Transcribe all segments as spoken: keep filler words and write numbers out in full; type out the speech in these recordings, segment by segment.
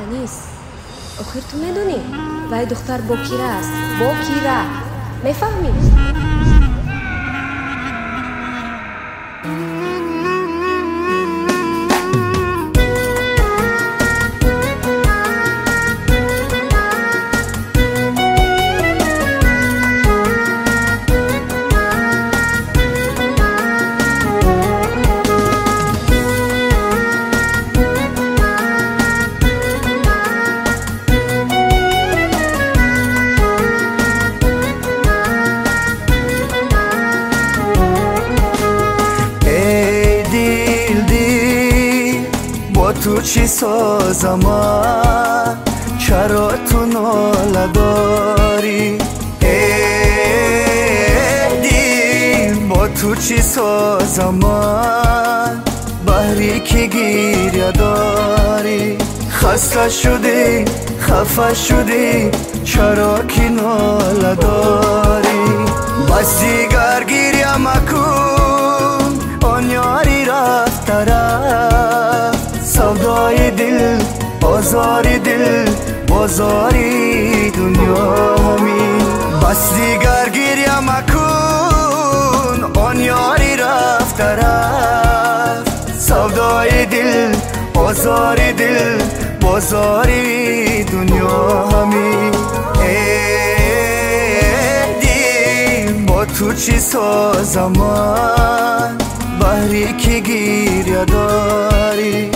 انیس، آخر تو میدونی وای دختر با کیره است، با کیره میفهمی؟ تو چی سازم من؟ چرا تو ناله داری؟ ای دل با تو چی سازم من؟ بحری که گیریه داری. خسته شدی خفه شدی چرا که ناله داری؟ بس دیگر گیریه مکن آن یاری رفت طرف. سودای دل بازاری دل بازاری دنیا همین. بس دیگر گریه مکن آن یاری رفت طرف. سودای دل بازاری دل بازاری دنیا همین. ای دل با تو چی سازم من؟ بحری که گیریه داری.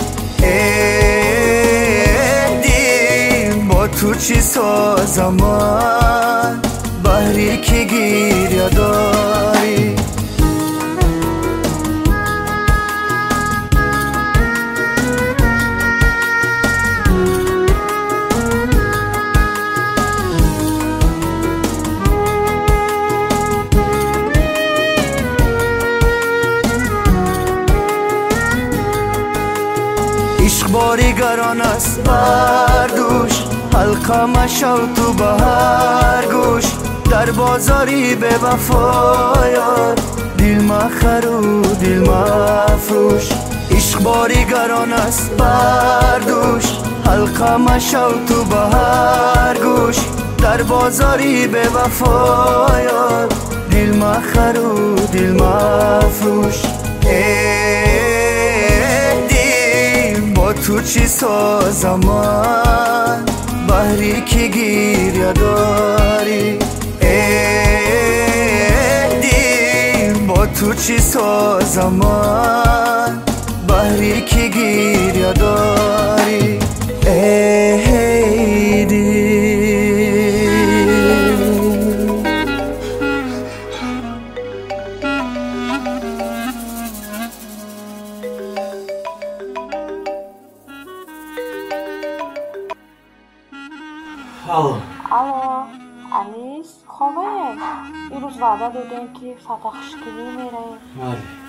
ای دل با تو چی سازم من؟ بحری که گیریه داری. عشق باریگران است بردوش، حلقه مشو تو به هر گوش. در بازاری به وفایار دل مخر و دل مفروش. عشق باریگران است بردوش، حلقه مشو تو به هر گوش. در بازاری به وفایار دل مخر و دل مفروش. تو چی سازم من؟ بحری که گیریه داری. ای دل با تو چی سازم من؟ بحری که گیریه داری. ای دل الو الو انیس خوبه؟ این روز وعده دادیم که فتح خشکلی میره.